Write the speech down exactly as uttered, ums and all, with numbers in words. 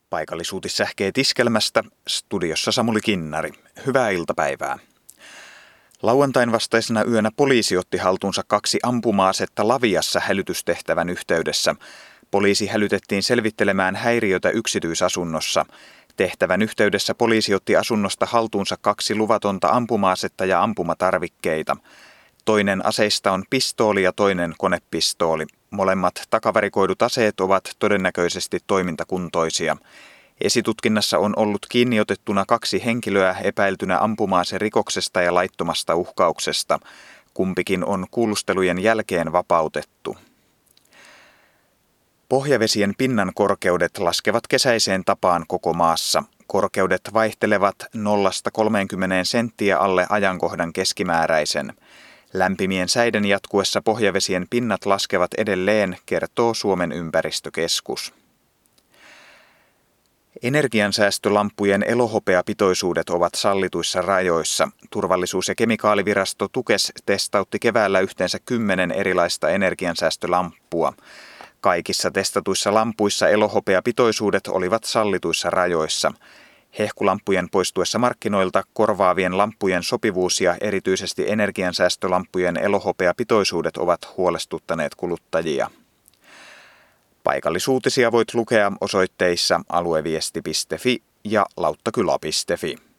Paikallisuutissähkeet Iskelmästä, studiossa Samuli Kinnari. Hyvää iltapäivää. Lauantain vastaisena yönä poliisi otti haltuunsa kaksi ampuma-asetta Laviassa hälytystehtävän yhteydessä. Poliisi hälytettiin selvittelemään häiriötä yksityisasunnossa. Tehtävän yhteydessä poliisi otti asunnosta haltuunsa kaksi luvatonta ampuma-asetta ja ampumatarvikkeita. Toinen aseista on pistooli ja toinen konepistooli. Molemmat takavarikoidut aseet ovat todennäköisesti toimintakuntoisia. Esitutkinnassa on ollut kiinniotettuna kaksi henkilöä epäiltynä ampuma-aserikoksesta ja laittomasta uhkauksesta. Kumpikin on kuulustelujen jälkeen vapautettu. Pohjavesien pinnan korkeudet laskevat kesäiseen tapaan koko maassa. Korkeudet vaihtelevat nollasta kolmeenkymmeneen senttiä alle ajankohdan keskimääräisen. Lämpimien säiden jatkuessa pohjavesien pinnat laskevat edelleen, kertoo Suomen ympäristökeskus. Energiansäästölamppujen elohopeapitoisuudet ovat sallituissa rajoissa. Turvallisuus- ja kemikaalivirasto Tukes testautti keväällä yhteensä kymmenen erilaista energiansäästölamppua. Kaikissa testatuissa lampuissa elohopeapitoisuudet olivat sallituissa rajoissa. Hehkulamppujen poistuessa markkinoilta korvaavien lamppujen sopivuus ja erityisesti energiansäästölamppujen elohopeapitoisuudet ovat huolestuttaneet kuluttajia. Paikallisuutisia voit lukea osoitteissa alueviesti piste fi ja lauttakylä piste fi.